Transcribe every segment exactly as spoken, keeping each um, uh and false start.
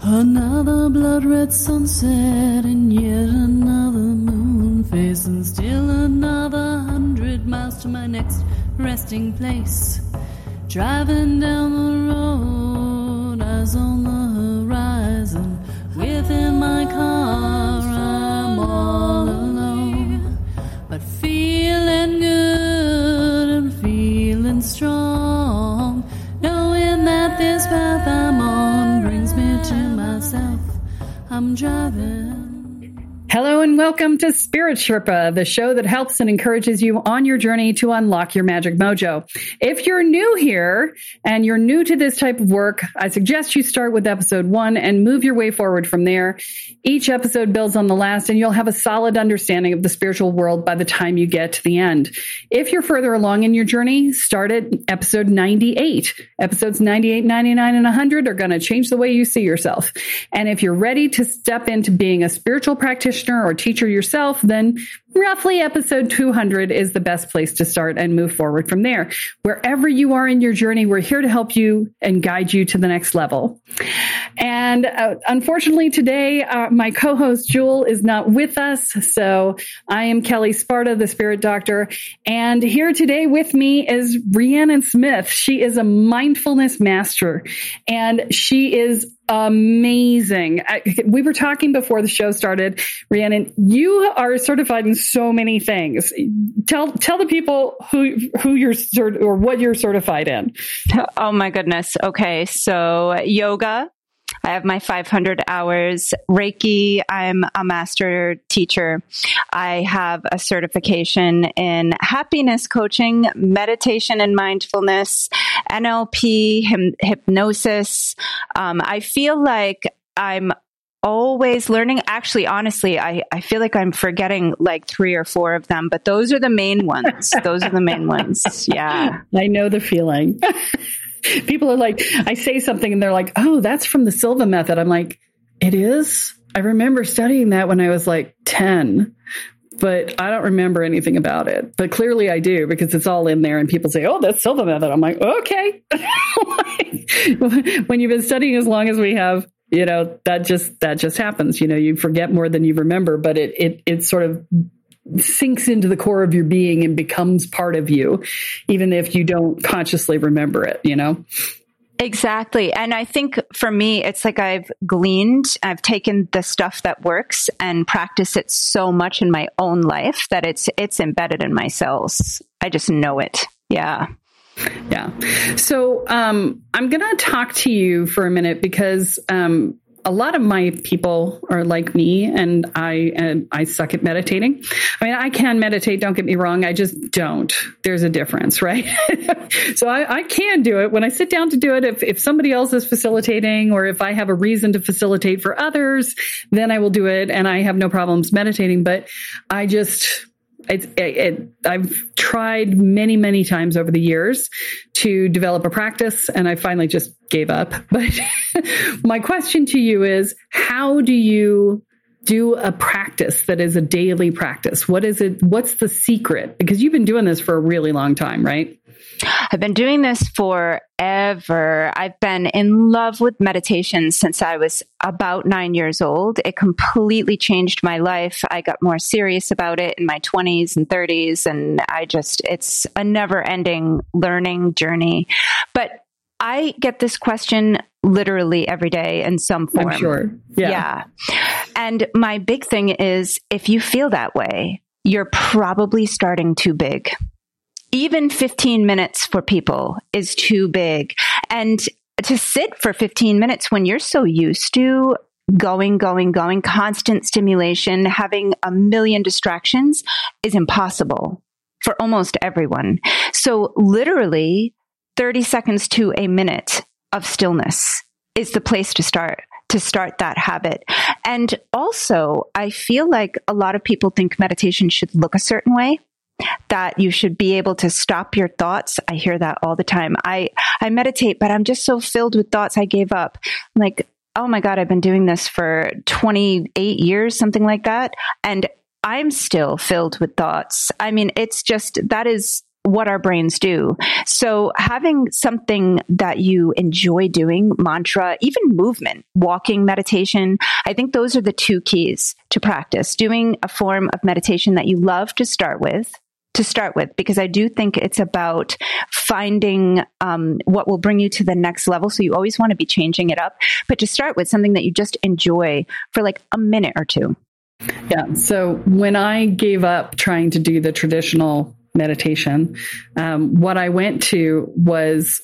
Another blood-red sunset and yet another moon face, and still another hundred miles to my next resting place. Driving down the road, eyes on the horizon. Within my car, I'm all alone, but feeling good and feeling strong, knowing that this path I'm on brings me to myself. I'm driving. Hello and welcome to Spirit Sherpa, the show that helps and encourages you on your journey to unlock your magic mojo. If you're new here and you're new to this type of work, I suggest you start with episode one and move your way forward from there. Each episode builds on the last, and you'll have a solid understanding of the spiritual world by the time you get to the end. If you're further along in your journey, start at episode ninety-eight. Episodes ninety-eight, ninety-nine, and one hundred are going to change the way you see yourself. And if you're ready to step into being a spiritual practitioner or teacher yourself, then roughly episode two hundred is the best place to start and move forward from there. Wherever you are in your journey, we're here to help you and guide you to the next level. And uh, unfortunately today, uh, my co-host Jewel is not with us. So I am Kelly Sparta, the Spirit Doctor. And here today with me is Rhiannon Smith. She is a mindfulness master, and she is amazing. I, we were talking before the show started, Rhiannon, you are certified in so many things. Tell tell the people who who you're cert- or what you're certified in. Oh my goodness. Okay, so yoga, I have my five hundred hours. Reiki, I'm a master teacher. I have a certification in happiness coaching, meditation and mindfulness, N L P, hym- hypnosis. Um, I feel like I'm always learning. Actually, honestly, I, I feel like I'm forgetting like three or four of them, but those are the main ones. Those are the main ones. Yeah. I know the feeling. People are like, I say something and they're like, oh, that's from the Silva method. I'm like, it is? I remember studying that when I was like ten, but I don't remember anything about it. But clearly I do, because it's all in there and people say, oh, that's Silva method. I'm like, okay. When you've been studying as long as we have, you know, that just, that just happens. You know, you forget more than you remember, but it, it, it sort of sinks into the core of your being and becomes part of you, even if you don't consciously remember it, you know? Exactly. And I think for me, it's like I've gleaned, I've taken the stuff that works and practiced it so much in my own life that it's, it's embedded in my cells. I just know it. Yeah. Yeah. So, um, I'm going to talk to you for a minute because, um, a lot of my people are like me, and I and I suck at meditating. I mean, I can meditate, don't get me wrong. I just don't. There's a difference, right? So I, I can do it when I sit down to do it. If, if somebody else is facilitating, or if I have a reason to facilitate for others, then I will do it, and I have no problems meditating. But I just... It, it, it, I've tried many, many times over the years to develop a practice, and I finally just gave up. But my question to you is, how do you do a practice that is a daily practice? What is it? What's the secret? Because you've been doing this for a really long time, right? I've been doing this forever. I've been in love with meditation since I was about nine years old. It completely changed my life. I got more serious about it in my twenties and thirties. And I just, it's a never ending learning journey. But I get this question literally every day in some form. I'm sure. Yeah. Yeah. And my big thing is, if you feel that way, you're probably starting too big. Even fifteen minutes for people is too big. And to sit for fifteen minutes when you're so used to going, going, going, constant stimulation, having a million distractions is impossible for almost everyone. So literally thirty seconds to a minute of stillness is the place to start, to start that habit. And also, I feel like a lot of people think meditation should look a certain way, that you should be able to stop your thoughts. I hear that all the time. I, I meditate, but I'm just so filled with thoughts, I gave up. I'm like, oh my God, I've been doing this for twenty-eight years, something like that. And I'm still filled with thoughts. I mean, it's just, that is what our brains do. So having something that you enjoy doing, mantra, even movement, walking, meditation, I think those are the two keys to practice. Doing a form of meditation that you love to start with, to start with, because I do think it's about finding um, what will bring you to the next level. So you always want to be changing it up, but to start with something that you just enjoy for like a minute or two. Yeah. So when I gave up trying to do the traditional meditation, um, what I went to was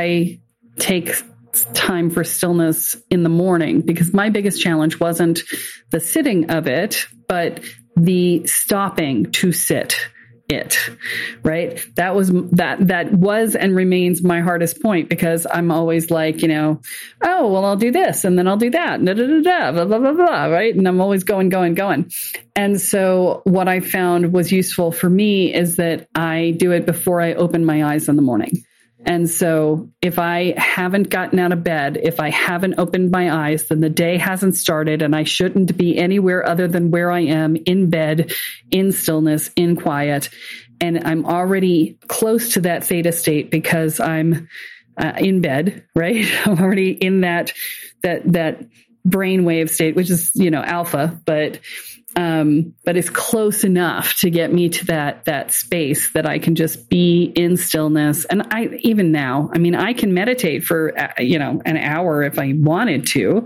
I take time for stillness in the morning, because my biggest challenge wasn't the sitting of it, but the stopping to sit it, right? That was, that, that was and remains my hardest point, because I'm always like, you know, oh, well, I'll do this and then I'll do that, da, da, da, da, blah, blah, blah, blah, right? And I'm always going, going, going. And so what I found was useful for me is that I do it before I open my eyes in the morning. And so if I haven't gotten out of bed, if I haven't opened my eyes, then the day hasn't started, and I shouldn't be anywhere other than where I am, in bed, in stillness, in quiet. And I'm already close to that theta state because I'm uh, in bed, right? I'm already in that, that, that brainwave state, which is, you know, alpha, but Um, but it's close enough to get me to that, that space that I can just be in stillness. And I, even now, I mean, I can meditate for, uh, you know, an hour if I wanted to,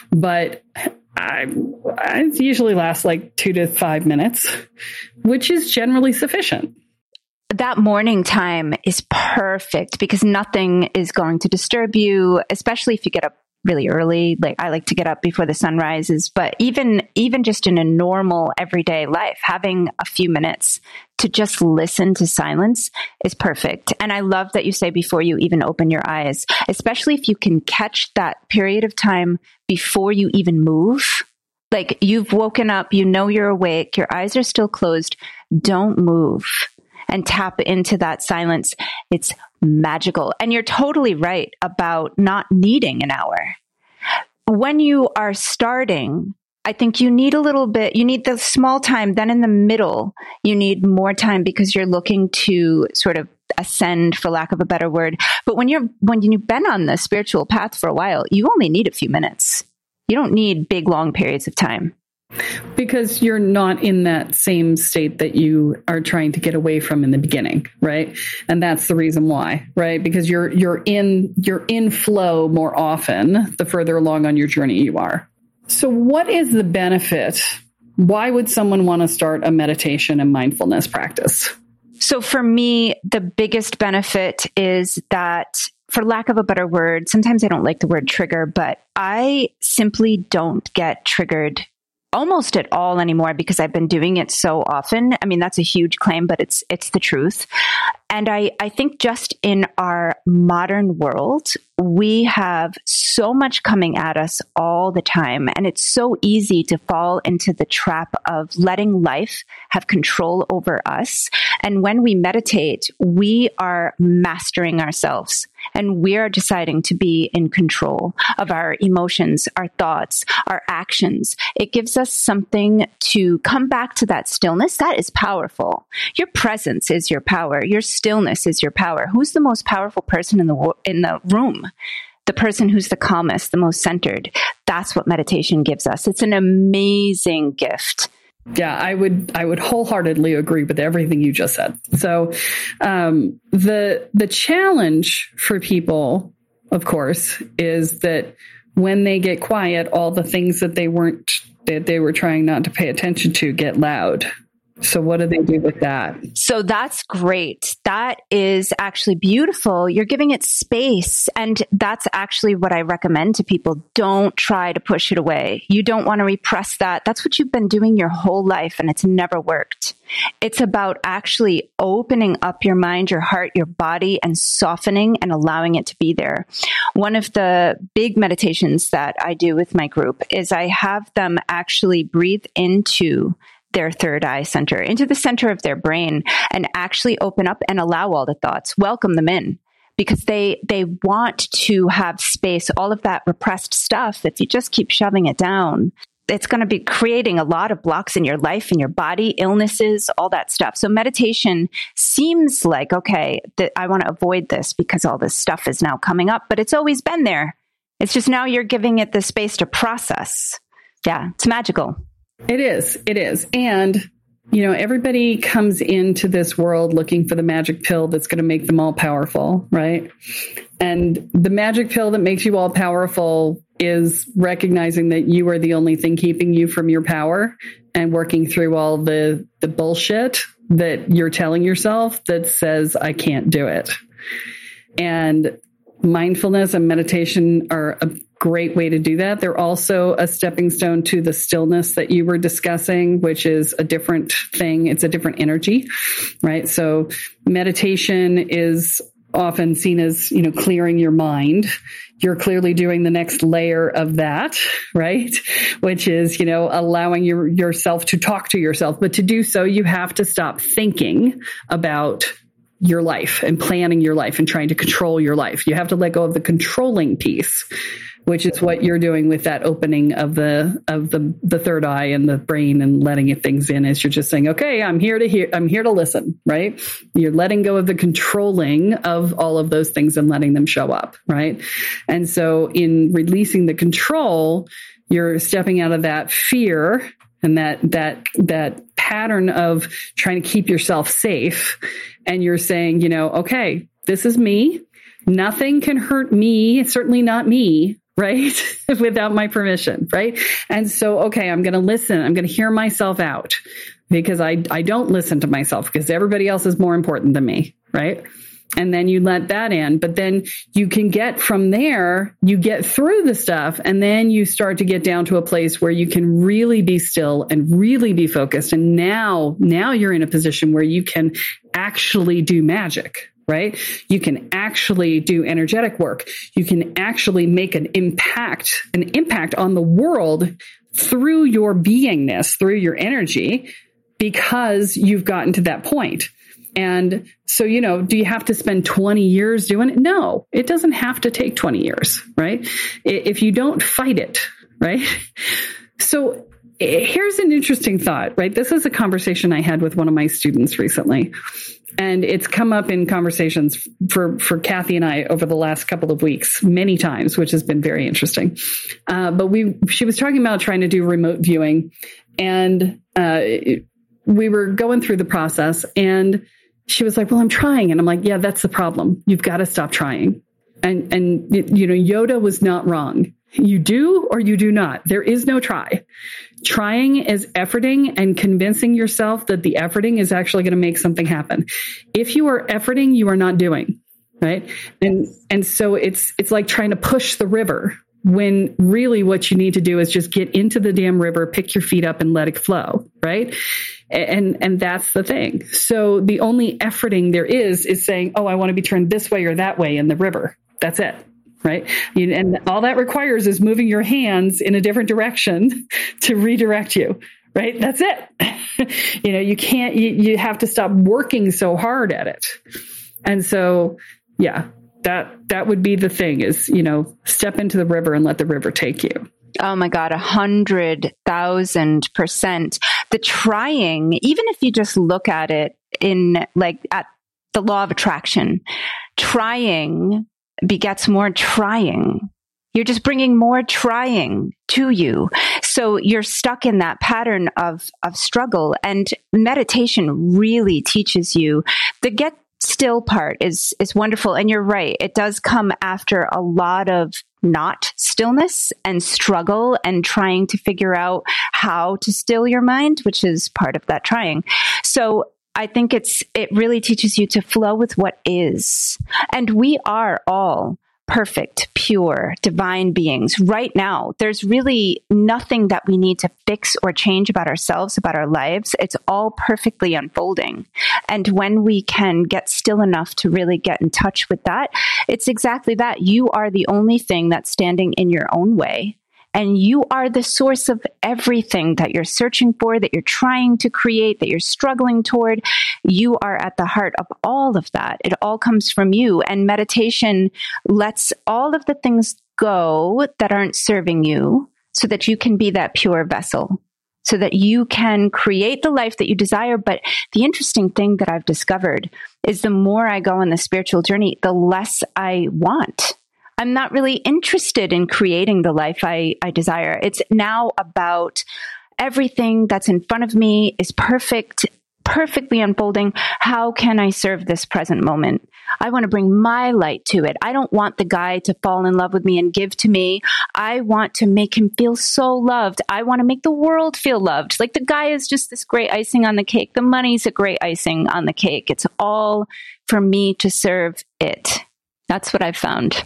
but I, I usually last like two to five minutes, which is generally sufficient. That morning time is perfect because nothing is going to disturb you, especially if you get up really early. Like I like to get up before the sun rises, but even, even just in a normal everyday life, having a few minutes to just listen to silence is perfect. And I love that you say before you even open your eyes, especially if you can catch that period of time before you even move. Like you've woken up, you know, you're awake, your eyes are still closed. Don't move and tap into that silence. It's magical. And you're totally right about not needing an hour. When you are starting, I think you need a little bit, you need the small time. Then in the middle, you need more time because you're looking to sort of ascend, for lack of a better word. But when you're, when you've been on the spiritual path for a while, you only need a few minutes. You don't need big, long periods of time. Because you're not in that same state that you are trying to get away from in the beginning, right? And that's the reason why, right? Because you're you're in you're in flow more often the further along on your journey you are. So what is the benefit? Why would someone want to start a meditation and mindfulness practice? So for me, the biggest benefit is that, for lack of a better word, sometimes I don't like the word trigger, but I simply don't get triggered almost at all anymore because I've been doing it so often. I mean, that's a huge claim, but it's it's the truth. And I, I think just in our modern world, we have so much coming at us all the time. And it's so easy to fall into the trap of letting life have control over us. And when we meditate, we are mastering ourselves. And we are deciding to be in control of our emotions, our thoughts, our actions. It gives us something to come back to that stillness. That is powerful. Your presence is your power. Your stillness is your power. Who's the most powerful person in the in the room? The person who's the calmest, the most centered. That's what meditation gives us. It's an amazing gift. Yeah, I would I would wholeheartedly agree with everything you just said. So um, the the challenge for people, of course, is that when they get quiet, all the things that they weren't that they were trying not to pay attention to get loud. So what do they do with that? So that's great. That is actually beautiful. You're giving it space. And that's actually what I recommend to people. Don't try to push it away. You don't want to repress that. That's what you've been doing your whole life and it's never worked. It's about actually opening up your mind, your heart, your body, and softening and allowing it to be there. One of the big meditations that I do with my group is I have them actually breathe into their third eye center, into the center of their brain, and actually open up and allow all the thoughts, welcome them in, because they they want to have space. All of that repressed stuff, if you just keep shoving it down, it's going to be creating a lot of blocks in your life, in your body, illnesses, all that stuff. So meditation seems like, okay, that I want to avoid this because all this stuff is now coming up, but it's always been there. It's just now you're giving it the space to process. Yeah, it's magical. It is. It is. And, you know, everybody comes into this world looking for the magic pill that's going to make them all powerful, right? And the magic pill that makes you all powerful is recognizing that you are the only thing keeping you from your power and working through all the, the bullshit that you're telling yourself that says, I can't do it. And mindfulness and meditation are a great way to do that. They're also a stepping stone to the stillness that you were discussing, which is a different thing. It's a different energy, right? So meditation is often seen as, you know, clearing your mind. You're clearly doing the next layer of that, right? Which is, you know, allowing your, yourself to talk to yourself. But to do so, you have to stop thinking about your life and planning your life and trying to control your life. You have to let go of the controlling piece, which is what you're doing with that opening of the of the the third eye and the brain and letting it things in. Is you're just saying, okay, I'm here to hear, I'm here to listen, right? You're letting go of the controlling of all of those things and letting them show up, right? And so in releasing the control, you're stepping out of that fear and that that that pattern of trying to keep yourself safe. And you're saying, you know, okay, this is me. Nothing can hurt me, certainly not me, right? Without my permission, right? And so, okay, I'm going to listen. I'm going to hear myself out because I, I don't listen to myself because everybody else is more important than me, right? And then you let that in, but then you can get from there, you get through the stuff, and then you start to get down to a place where you can really be still and really be focused. And now, now you're in a position where you can actually do magic, right? You can actually do energetic work. You can actually make an impact, an impact on the world through your beingness, through your energy, because you've gotten to that point. And so, you know, do you have to spend twenty years doing it? No, it doesn't have to take twenty years, right? If you don't fight it, right? So here's an interesting thought, right? This is a conversation I had with one of my students recently, and it's come up in conversations for, for Kathy and I over the last couple of weeks, many times, which has been very interesting. Uh, but we, she was talking about trying to do remote viewing, and uh, we were going through the process, and she was like, well, I'm trying. And I'm like, yeah, that's the problem. You've got to stop trying. And, and, you know, Yoda was not wrong. You do or you do not. There is no try. Trying is efforting and convincing yourself that the efforting is actually going to make something happen. If you are efforting, you are not doing, right? And, and so it's, it's like trying to push the river when really what you need to do is just get into the damn river, pick your feet up and let it flow, right? And and that's the thing. So the only efforting there is is saying, oh, I want to be turned this way or that way in the river. That's it, right? And all that requires is moving your hands in a different direction to redirect you, right? That's it. You know, you can't, you, you have to stop working so hard at it. And so, yeah. That that would be the thing is, you know, step into the river and let the river take you. Oh my God, a hundred thousand percent. The trying, even if you just look at it in like at the law of attraction, trying begets more trying. You're just bringing more trying to you. So you're stuck in that pattern of, of struggle, and meditation really teaches you the get still part is, is wonderful. And you're right. It does come after a lot of not stillness and struggle and trying to figure out how to still your mind, which is part of that trying. So I think it's, it really teaches you to flow with what is. And we are all perfect, pure, divine beings right now. There's really nothing that we need to fix or change about ourselves, about our lives. It's all perfectly unfolding. And when we can get still enough to really get in touch with that, it's exactly that. You are the only thing that's standing in your own way. And you are the source of everything that you're searching for, that you're trying to create, that you're struggling toward. You are at the heart of all of that. It all comes from you. And meditation lets all of the things go that aren't serving you so that you can be that pure vessel, so that you can create the life that you desire. But the interesting thing that I've discovered is the more I go on the spiritual journey, the less I want. I'm not really interested in creating the life I, I desire. It's now about everything that's in front of me is perfect, perfectly unfolding. How can I serve this present moment? I want to bring my light to it. I don't want the guy to fall in love with me and give to me. I want to make him feel so loved. I want to make the world feel loved. Like the guy is just this great icing on the cake. The money's a great icing on the cake. It's all for me to serve it. That's what I've found.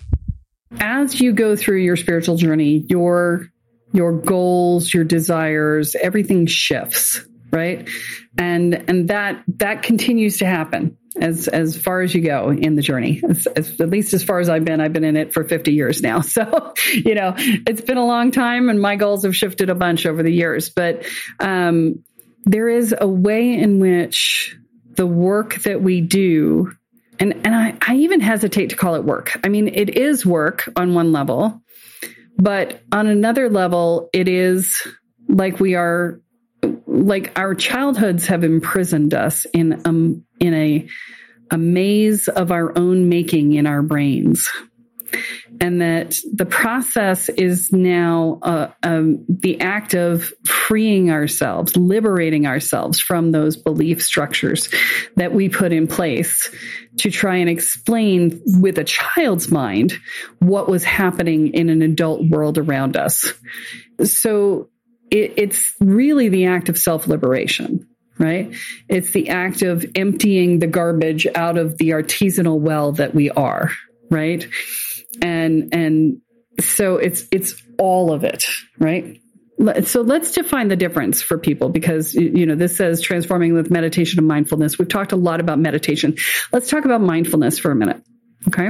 As you go through your spiritual journey, your your goals, your desires, everything shifts, right? And and that that continues to happen as as far as you go in the journey. As, as, at least as far as I've been, I've been in it for fifty years now. So, you know, it's been a long time, and my goals have shifted a bunch over the years. But um, there is a way in which the work that we do, and and I, I even hesitate to call it work. I mean, it is work on one level, but on another level, it is like we are. Like our childhoods have imprisoned us in um in a a maze of our own making in our brains, and that the process is now uh, um, the act of freeing ourselves, liberating ourselves from those belief structures that we put in place to try and explain with a child's mind what was happening in an adult world around us. So. It, it's really the act of self-liberation, right? It's the act of emptying the garbage out of the artisanal well that we are, right? And and so it's it's all of it, right? So let's define the difference for people, because, you know, this says transforming with meditation and mindfulness. We've talked a lot about meditation. Let's talk about mindfulness for a minute. Okay.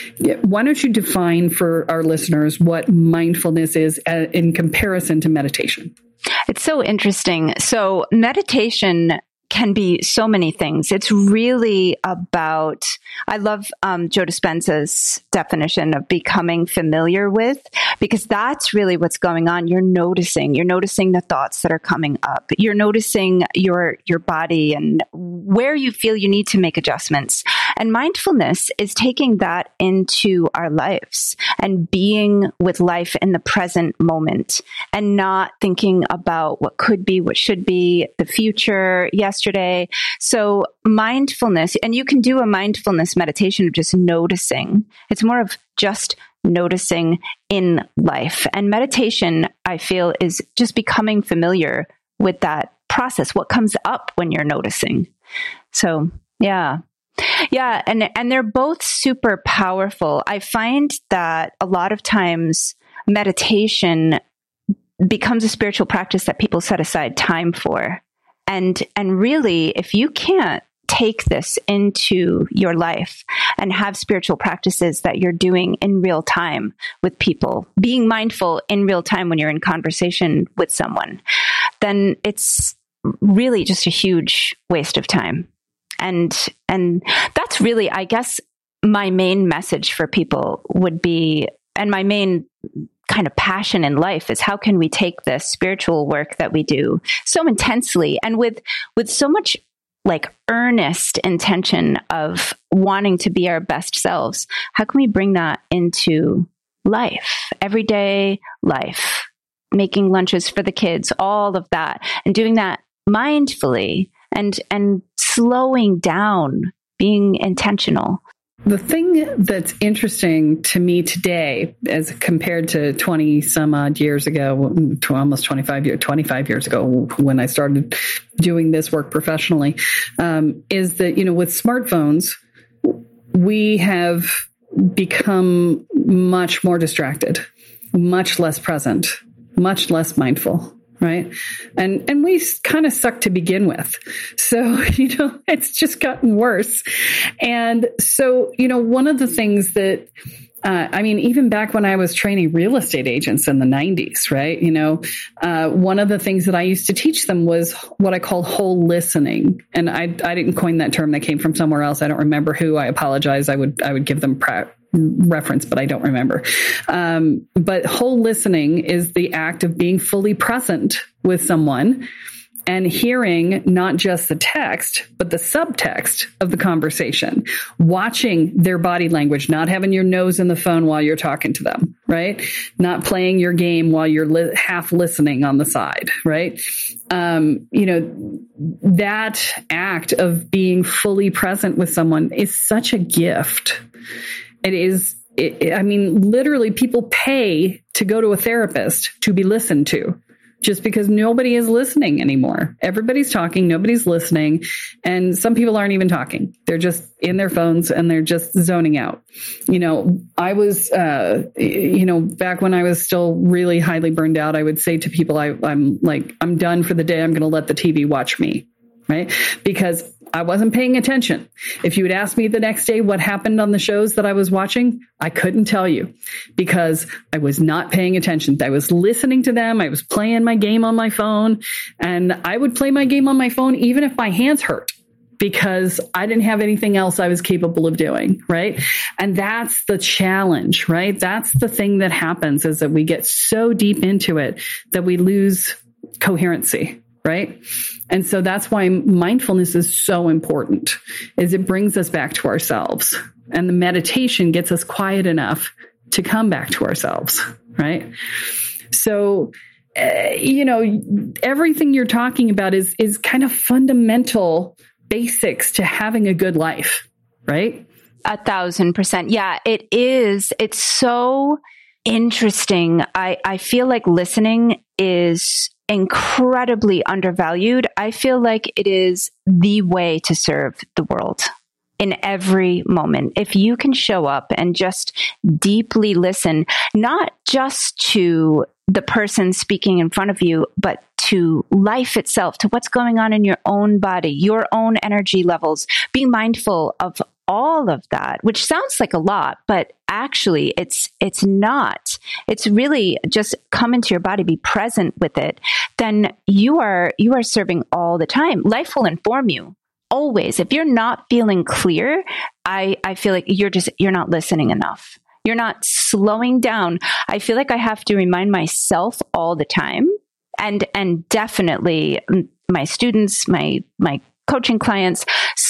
Why don't you define for our listeners what mindfulness is in comparison to meditation? It's so interesting. So meditation can be so many things. It's really about, I love um, Joe Dispenza's definition of becoming familiar with, because that's really what's going on. You're noticing, you're noticing the thoughts that are coming up. You're noticing your, your body and where you feel you need to make adjustments. And mindfulness is taking that into our lives and being with life in the present moment and not thinking about what could be, what should be, the future, yesterday. So mindfulness, and you can do a mindfulness meditation of just noticing. It's more of just noticing in life. And meditation, I feel, is just becoming familiar with that process, what comes up when you're noticing. So, yeah. Yeah, and and they're both super powerful. I find that a lot of times meditation becomes a spiritual practice that people set aside time for. And and really, if you can't take this into your life and have spiritual practices that you're doing in real time with people, being mindful in real time when you're in conversation with someone, then it's really just a huge waste of time. And and that's really, I guess, my main message for people would be, and my main kind of passion in life is, how can we take this spiritual work that we do so intensely and with with so much like earnest intention of wanting to be our best selves, how can we bring that into life, everyday life, making lunches for the kids, all of that, and doing that mindfully and and slowing down, being intentional. The thing that's interesting to me today, as compared to twenty some odd years ago, to almost twenty-five years, twenty-five years ago, when I started doing this work professionally, um, is that, you know, with smartphones, we have become much more distracted, much less present, much less mindful. Right. And, and we kind of suck to begin with. So, you know, it's just gotten worse. And so, you know, one of the things that, uh, I mean, even back when I was training real estate agents in the nineties, right? You know, uh, one of the things that I used to teach them was what I call whole listening. And I, I didn't coin that term. That came from somewhere else. I don't remember who. I apologize. I would, I would give them pra- reference, but I don't remember. Um, but whole listening is the act of being fully present with someone and hearing not just the text, but the subtext of the conversation, watching their body language, not having your nose in the phone while you're talking to them, right? Not playing your game while you're li- half listening on the side, right? Um, you know, that act of being fully present with someone is such a gift. It is, it, I mean, literally people pay to go to a therapist to be listened to. Just because nobody is listening anymore. Everybody's talking, nobody's listening, and some people aren't even talking. They're just in their phones and they're just zoning out. You know, I was, uh, you know, back when I was still really highly burned out, I would say to people, I, I'm like, I'm done for the day. I'm going to let the T V watch me, right? Because I wasn't paying attention. If you would ask me the next day what happened on the shows that I was watching, I couldn't tell you because I was not paying attention. I was listening to them. I was playing my game on my phone, and I would play my game on my phone even if my hands hurt because I didn't have anything else I was capable of doing, right? And that's the challenge, right? That's the thing that happens is that we get so deep into it that we lose coherency. Right. And so that's why mindfulness is so important, is it brings us back to ourselves, and the meditation gets us quiet enough to come back to ourselves. Right. So, uh, you know, everything you're talking about is, is kind of fundamental basics to having a good life. Right. A thousand percent. Yeah, it is. It's so interesting. I, I feel like listening is incredibly undervalued. I feel like it is the way to serve the world in every moment. If you can show up and just deeply listen, not just to the person speaking in front of you, but to life itself, to what's going on in your own body, your own energy levels, be mindful of all of that, which sounds like a lot, but actually it's, it's not. It's really just come into your body, be present with it. Then you are, you are serving all the time. Life will inform you always. If you're not feeling clear, I, I feel like you're just, you're not listening enough. You're not slowing down. I feel like I have to remind myself all the time, and, and definitely my students, my, my coaching clients,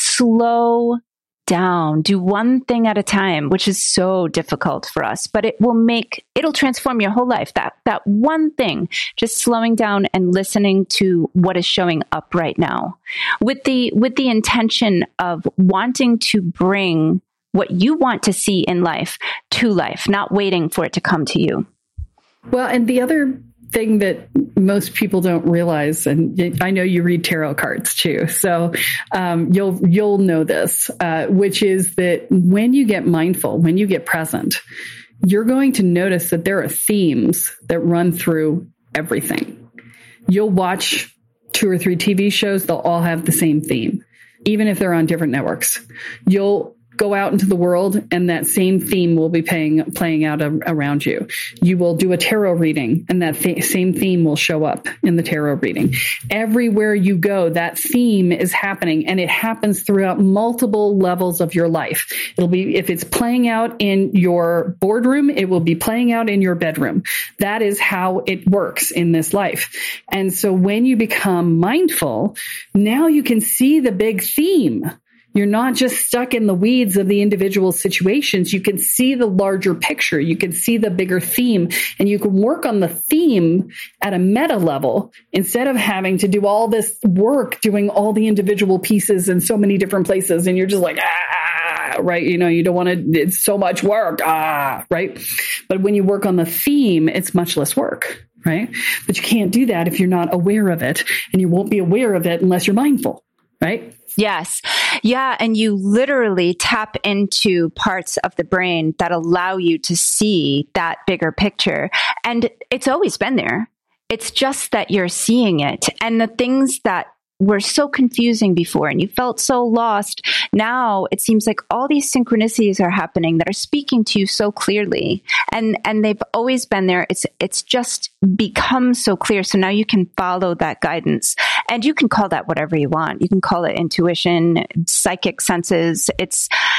slow down, do one thing at a time, which is so difficult for us, but it will make, it'll transform your whole life. That, that one thing, just slowing down and listening to what is showing up right now with the, with the intention of wanting to bring what you want to see in life to life, not waiting for it to come to you. Well, and the other thing that most people don't realize, and I know you read tarot cards too, so um, you'll you'll know this, uh, which is that when you get mindful, when you get present, you're going to notice that there are themes that run through everything. You'll watch two or three T V shows; they'll all have the same theme, even if they're on different networks. You'll go out into the world and that same theme will be playing, playing out a, around you. You will do a tarot reading and that th- same theme will show up in the tarot reading. Everywhere you go, that theme is happening, and it happens throughout multiple levels of your life. It'll be, if it's playing out in your boardroom, it will be playing out in your bedroom. That is how it works in this life. And so when you become mindful, now you can see the big theme. You're not just stuck in the weeds of the individual situations. You can see the larger picture. You can see the bigger theme, and you can work on the theme at a meta level instead of having to do all this work doing all the individual pieces in so many different places. And you're just like, ah, right. You know, you don't want to, it's so much work. Ah, right. But when you work on the theme, it's much less work. Right. But you can't do that if you're not aware of it, and you won't be aware of it unless you're mindful. Right. Yes. Yeah. And you literally tap into parts of the brain that allow you to see that bigger picture. And it's always been there. It's just that you're seeing it. And the things that were so confusing before and you felt so lost, now it seems like all these synchronicities are happening that are speaking to you so clearly. And and they've always been there. It's it's just become so clear. So now you can follow that guidance. And you can call that whatever you want. You can call it intuition, psychic senses. It's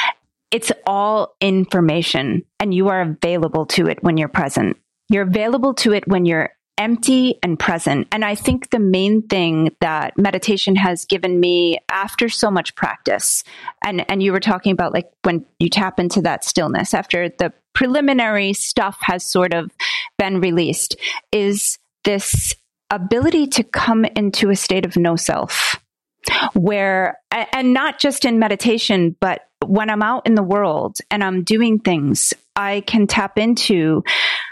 it's all information, and you are available to it when you're present. You're available to it when you're empty and present. And I think the main thing that meditation has given me after so much practice, and, and you were talking about like when you tap into that stillness after the preliminary stuff has sort of been released, is this ability to come into a state of no self, where, and not just in meditation, but when I'm out in the world and I'm doing things, I can tap into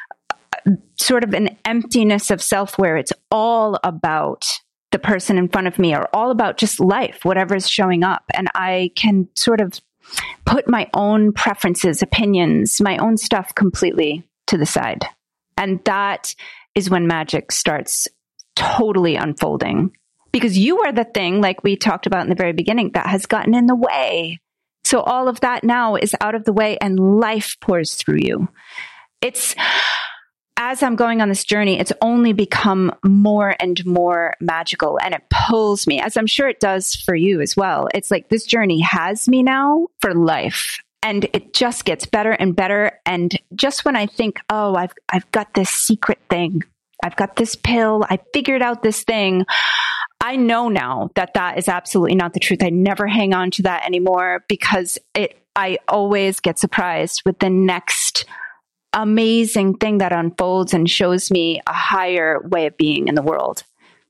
sort of an emptiness of self where it's all about the person in front of me, or all about just life, whatever is showing up. And I can sort of put my own preferences, opinions, my own stuff completely to the side. And that is when magic starts totally unfolding, because you are the thing, like we talked about in the very beginning, that has gotten in the way. So all of that now is out of the way and life pours through you. It's, as I'm going on this journey, it's only become more and more magical, and it pulls me, as I'm sure it does for you as well. It's like this journey has me now for life, and it just gets better and better. And just when I think, oh, I've I've got this secret thing, I've got this pill, I figured out this thing, I know now that that is absolutely not the truth. I never hang on to that anymore, because it I always get surprised with the next amazing thing that unfolds and shows me a higher way of being in the world.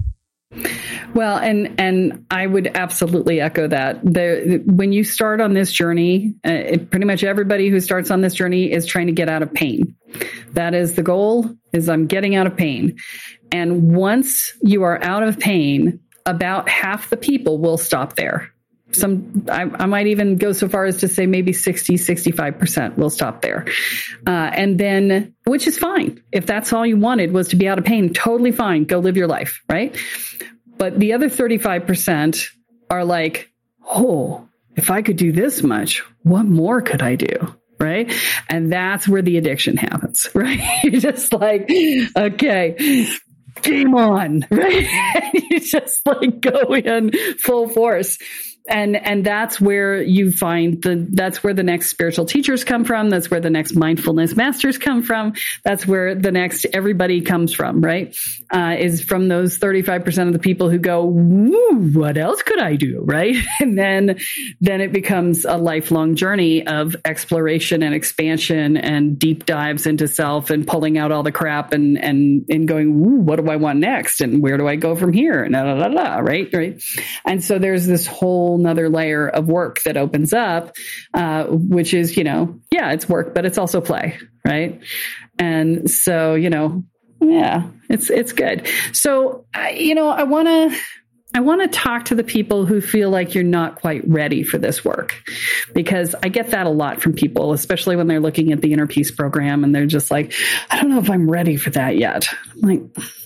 Well, and and I would absolutely echo that. The when you start on this journey, uh, it, pretty much everybody who starts on this journey is trying to get out of pain. That is the goal, is I'm getting out of pain. And once you are out of pain, about half the people will stop there. Some, I, I might even go so far as to say maybe sixty, sixty-five percent will stop there. Uh, and then, which is fine. If that's all you wanted was to be out of pain, totally fine. Go live your life, right? But the other thirty-five percent are like, oh, if I could do this much, what more could I do? Right? And that's where the addiction happens, right? You're just like, okay, game on, right? You just like go in full force. And, and that's where you find the, that's where the next spiritual teachers come from. That's where the next mindfulness masters come from. That's where the next everybody comes from, right? Uh, is from those thirty-five percent of the people who go, woo, what else could I do? Right. And then, then it becomes a lifelong journey of exploration and expansion and deep dives into self and pulling out all the crap and, and, and going, woo, what do I want next? And where do I go from here? And la, la, la, la, right. Right. And so there's this whole another layer of work that opens up, uh, which is, you know, yeah, it's work, but it's also play, right? And so, you know, yeah, it's it's good. So, uh, you know, I want to I want to talk to the people who feel like you're not quite ready for this work, because I get that a lot from people, especially when they're looking at the Inner Peace program and they're just like, I don't know if I'm ready for that yet. I'm like,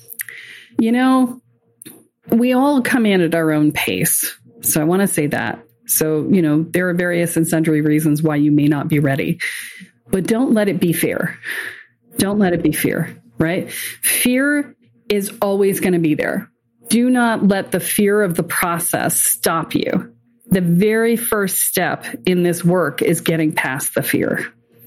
you know, we all come in at our own pace. So I want to say that. So, you know, there are various and sundry reasons why you may not be ready, but don't let it be fear. Don't let it be fear, right? Fear is always going to be there. Do not let the fear of the process stop you. The very first step in this work is getting past the fear.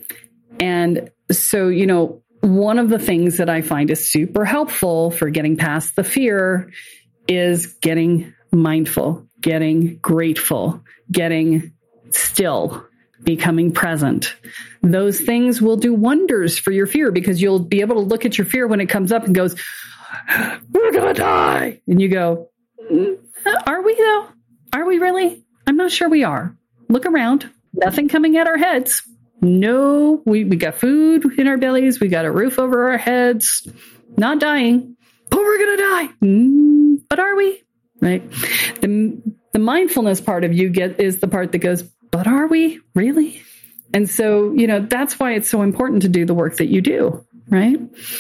And so, you know, one of the things that I find is super helpful for getting past the fear is getting mindful, getting grateful, getting still, becoming present. Those things will do wonders for your fear, because you'll be able to look at your fear when it comes up and goes, we're going to die. And you go, are we though? Are we really? I'm not sure we are. Look around. Nothing coming at our heads. No, we, we got food in our bellies. We got a roof over our heads. Not dying, but we're going to die. Mm, but are we? Right. The, the mindfulness part of you get is the part that goes, but are we really? And so, you know, that's why it's so important to do the work that you do. Right.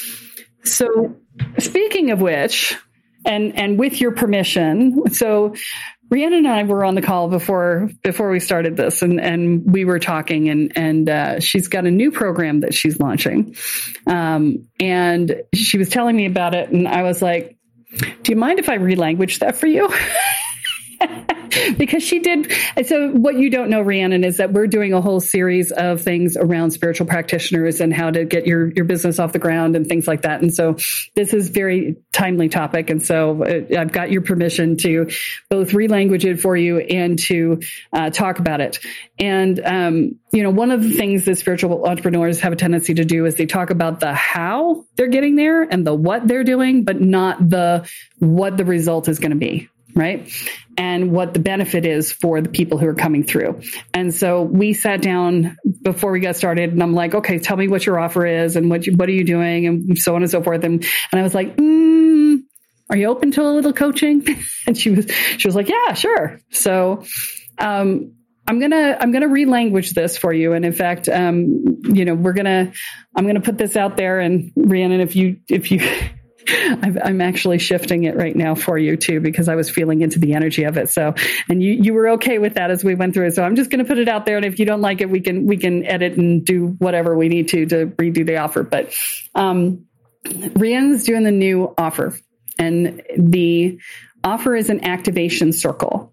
So speaking of which, and, and with your permission, so Rhiannon and I were on the call before, before we started this, and, and we were talking, and, and, uh, she's got a new program that she's launching. Um, and she was telling me about it, and I was like, do you mind if I relanguage that for you? because she did. So what you don't know, Rhiannon, is that we're doing a whole series of things around spiritual practitioners and how to get your, your business off the ground and things like that. And so this is very timely topic. And so I've got your permission to both relanguage it for you and to uh, talk about it. And, um, you know, one of the things that spiritual entrepreneurs have a tendency to do is they talk about the how they're getting there and the what they're doing, but not the what the result is going to be. Right. And what the benefit is for the people who are coming through. And so we sat down before we got started and I'm like, okay, tell me what your offer is and what you, what are you doing and so on and so forth. And, and I was like, mm, are you open to a little coaching? And she was, she was like, yeah, sure. So, um, I'm going to, I'm going to relanguage this for you. And in fact, um, you know, we're going to, I'm going to put this out there and Rhiannon, if you, if you, I've, I'm actually shifting it right now for you too, because I was feeling into the energy of it. So, and you, you were okay with that as we went through it. So I'm just going to put it out there. And if you don't like it, we can, we can edit and do whatever we need to, to redo the offer. But, um, Rhiannon's doing the new offer and the offer is an activation circle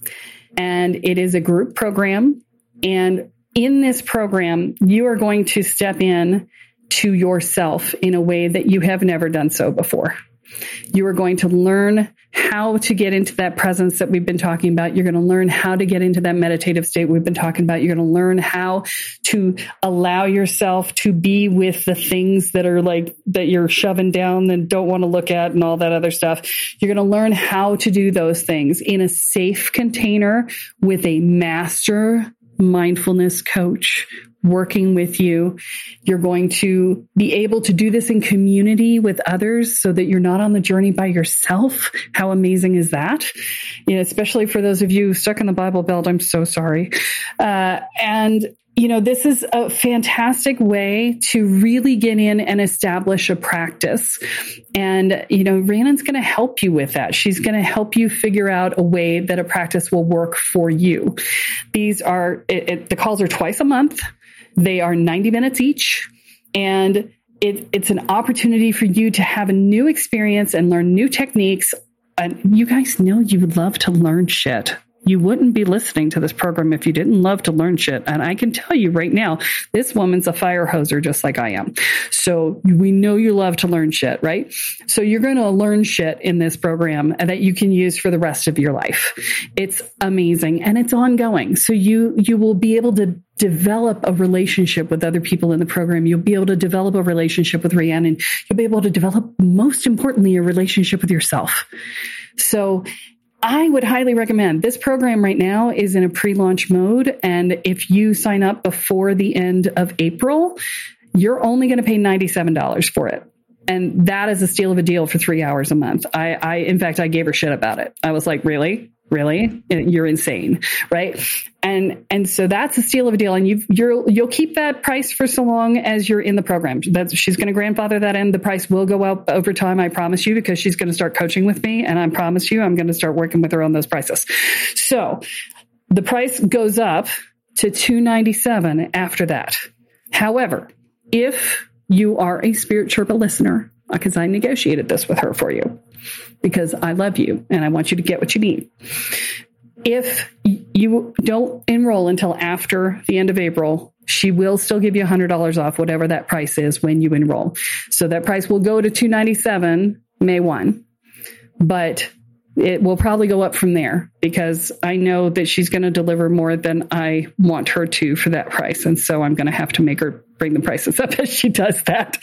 and it is a group program. And in this program, you are going to step in to yourself in a way that you have never done so before. You are going to learn how to get into that presence that we've been talking about. You're going to learn how to get into that meditative state we've been talking about. You're going to learn how to allow yourself to be with the things that are like that you're shoving down and don't want to look at and all that other stuff. You're going to learn how to do those things in a safe container with a master mindfulness coach working with you. You're going to be able to do this in community with others so that you're not on the journey by yourself. How amazing is that? You know, especially for those of you stuck in the Bible Belt, I'm so sorry. Uh, and you know, this is a fantastic way to really get in and establish a practice. And, you know, Rhiannon's going to help you with that. She's going to help you figure out a way that a practice will work for you. These are, it, it, the calls are twice a month. They are ninety minutes each. And it, it's an opportunity for you to have a new experience and learn new techniques. And you guys know you love to learn shit. You wouldn't be listening to this program if you didn't love to learn shit. And I can tell you right now, this woman's a fire hoser just like I am. So we know you love to learn shit, right? So you're going to learn shit in this program that you can use for the rest of your life. It's amazing and it's ongoing. So you, you will be able to develop a relationship with other people in the program. You'll be able to develop a relationship with Rhiannon. You'll be able to develop, most importantly, a relationship with yourself. So I would highly recommend this program right now is in a pre-launch mode. And if you sign up before the end of April, you're only going to pay ninety-seven dollars for it. And that is a steal of a deal for three hours a month. I, I, in fact, I gave her shit about it. I was like, really? Really? You're insane. Right. And, and so that's a steal of a deal. And you, you're, you'll keep that price for so long as you're in the program. That's, she's going to grandfather that in. The price will go up over time. I promise you, because she's going to start coaching with me. And I promise you, I'm going to start working with her on those prices. So the price goes up to two ninety-seven after that. However, if you are a Spirit Sherpa listener, because I negotiated this with her for you, because I love you and I want you to get what you need. If you don't enroll until after the end of April, she will still give you one hundred dollars off whatever that price is when you enroll. So that price will go to two ninety-seven May first, but it will probably go up from there because I know that she's going to deliver more than I want her to for that price. And so I'm going to have to make her bring the prices up as she does that.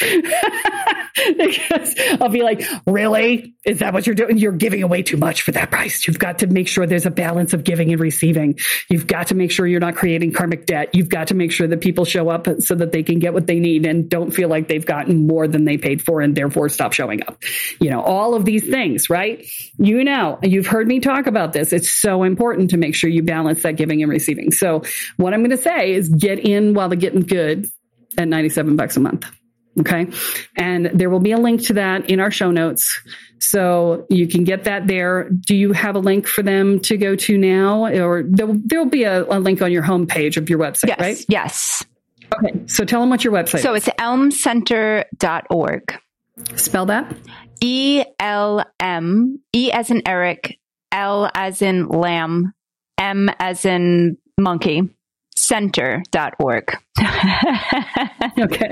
Because I'll be like, really? Is that what you're doing? You're giving away too much for that price. You've got to make sure there's a balance of giving and receiving. You've got to make sure you're not creating karmic debt. You've got to make sure that people show up so that they can get what they need and don't feel like they've gotten more than they paid for and therefore stop showing up. You know, all of these things, right? You know, you've heard me talk about this. It's so important to make sure you balance that giving and receiving. So what I'm going to say is get in while the getting's good at ninety-seven bucks a month. Okay. And there will be a link to that in our show notes. So you can get that there. Do you have a link for them to go to now? Or there'll, there'll be a, a link on your homepage of your website, yes, right? Yes. Okay. So tell them what your website so is. So it's elm center dot org. Spell that. E L M, E as in Eric, L as in lamb, M as in monkey, center dot org. Okay.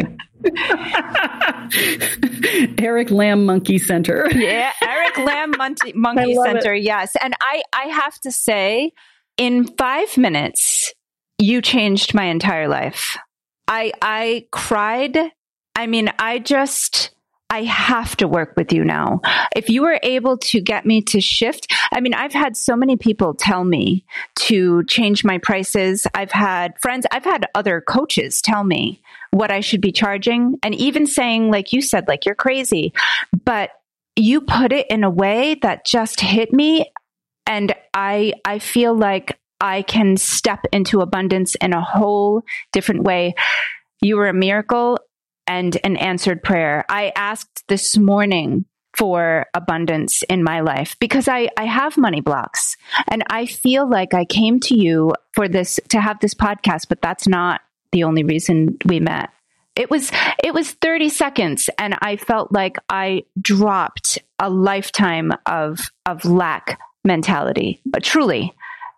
Eric Lamb Monkey Center. Yeah, Eric Lamb Monkey, Monkey Center. It. Yes. And I, I have to say, in five minutes, you changed my entire life. I, I cried. I mean, I just, I have to work with you now. If you were able to get me to shift, I mean, I've had so many people tell me to change my prices. I've had friends, I've had other coaches tell me what I should be charging, and even saying, like you said, like, you're crazy, but you put it in a way that just hit me. And I, I feel like I can step into abundance in a whole different way. You were a miracle and an answered prayer. I asked this morning for abundance in my life because I, I have money blocks, and I feel like I came to you for this, to have this podcast, but that's not the only reason we met. It was, it was thirty seconds, and I felt like I dropped a lifetime of, of lack mentality. But truly,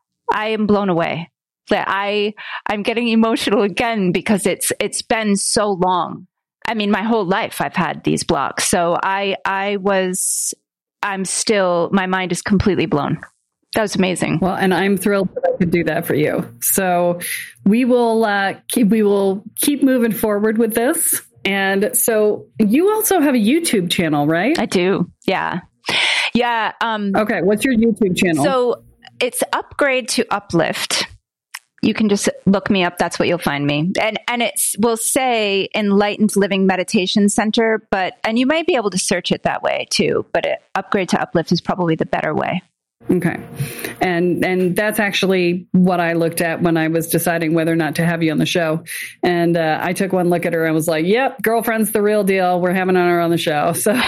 I am blown away. That I, I'm getting emotional again because it's, it's been so long. I mean, my whole life I've had these blocks. So I, I was, I'm still, my mind is completely blown. That was amazing. Well, and I'm thrilled that I could do that for you. So we will, uh, keep, we will keep moving forward with this. And so you also have a YouTube channel, right? I do. Yeah. Yeah. Um, okay. What's your YouTube channel? So it's Upgrade to Uplift. You can just look me up. That's what you'll find me. And and it will say Enlightened Living Meditation Center, but, and you might be able to search it that way too, but it, Upgrade to Uplift is probably the better way. Okay. And and that's actually what I looked at when I was deciding whether or not to have you on the show. And uh, I took one look at her and was like, yep, girlfriend's the real deal. We're having her on the show. So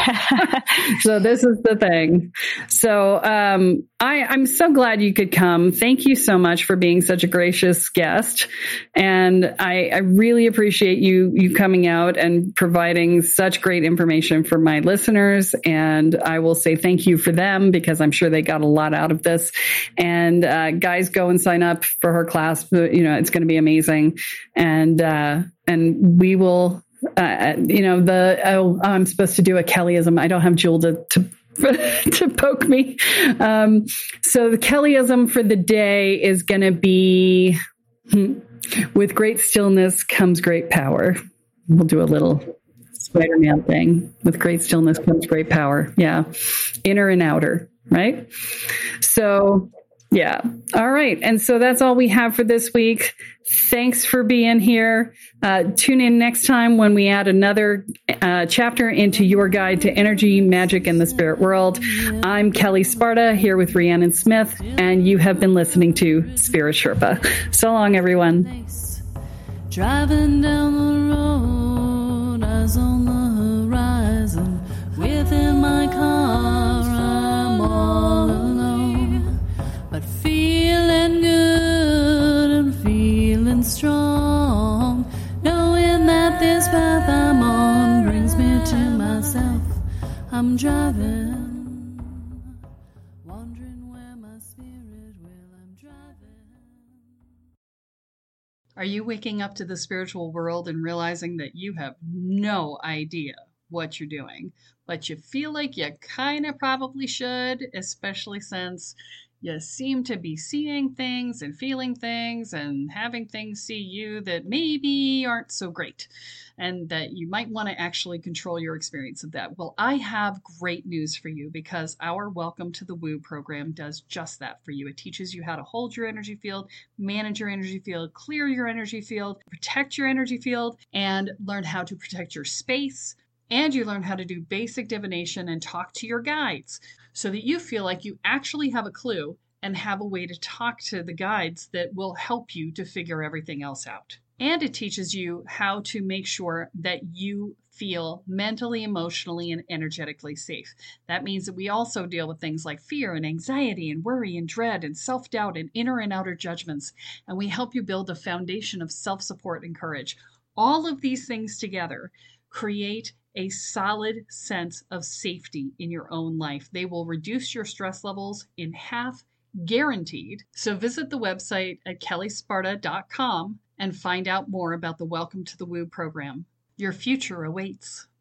so this is the thing. So um, I, I'm so glad you could come. Thank you so much for being such a gracious guest. And I, I really appreciate you you coming out and providing such great information for my listeners. And I will say thank you for them because I'm sure they got a lot out of this. And uh, guys, go and sign up for her class. You know, it's going to be amazing. And uh, and we will, uh, you know, the oh, I'm supposed to do a Kellyism. I don't have Jewel to to, to poke me. Um, so the Kellyism for the day is going to be, hmm, with great stillness comes great power. We'll do a little Spider-Man thing. With great stillness comes great power. Yeah. Inner and outer. Right? So, yeah. All right. And so that's all we have for this week. Thanks for being here. Uh, tune in next time when we add another uh, chapter into your guide to energy, magic, and the spirit world. I'm Kelly Sparta here with Rhiannon Smith, and you have been listening to Spirit Sherpa. So long, everyone. Driving down the road, eyes on the horizon, within my car. All alone, but feeling good and feeling strong, knowing that this path I'm on brings me to myself. I'm driving, wondering where my spirit will. I'm driving. Are you waking up to the spiritual world and realizing that you have no idea what you're doing, but you feel like you kind of probably should, especially since you seem to be seeing things and feeling things and having things see you that maybe aren't so great, and that you might want to actually control your experience of that? Well, I have great news for you, because our Welcome to the Woo program does just that for you. It teaches you how to hold your energy field, manage your energy field, clear your energy field, protect your energy field, and learn how to protect your space. And you learn how to do basic divination and talk to your guides so that you feel like you actually have a clue and have a way to talk to the guides that will help you to figure everything else out. And it teaches you how to make sure that you feel mentally, emotionally, and energetically safe. That means that we also deal with things like fear and anxiety and worry and dread and self-doubt and inner and outer judgments. And we help you build a foundation of self-support and courage. All of these things together create a solid sense of safety in your own life. They will reduce your stress levels in half guaranteed. So visit the website at kelly sparta dot com and find out more about the Welcome to the Woo program. Your future awaits.